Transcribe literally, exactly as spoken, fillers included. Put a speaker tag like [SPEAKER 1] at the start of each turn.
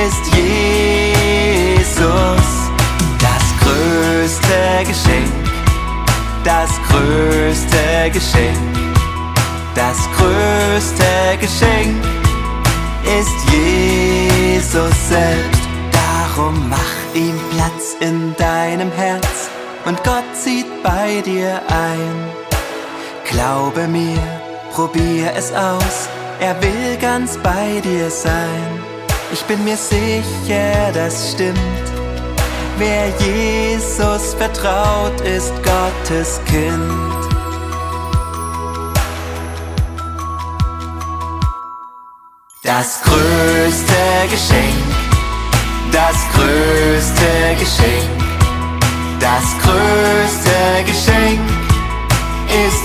[SPEAKER 1] ist Jesus. Das größte Geschenk, das größte Geschenk, das größte Geschenk ist Jesus selbst. Darum mach ihm Platz in deinem Herz und Gott zieht bei dir ein. Glaube mir, probier es aus, er will ganz bei dir sein. Ich bin mir sicher, das stimmt. Wer Jesus vertraut, ist Gottes Kind. Das größte Geschenk, das größte Geschenk, das größte Geschenk ist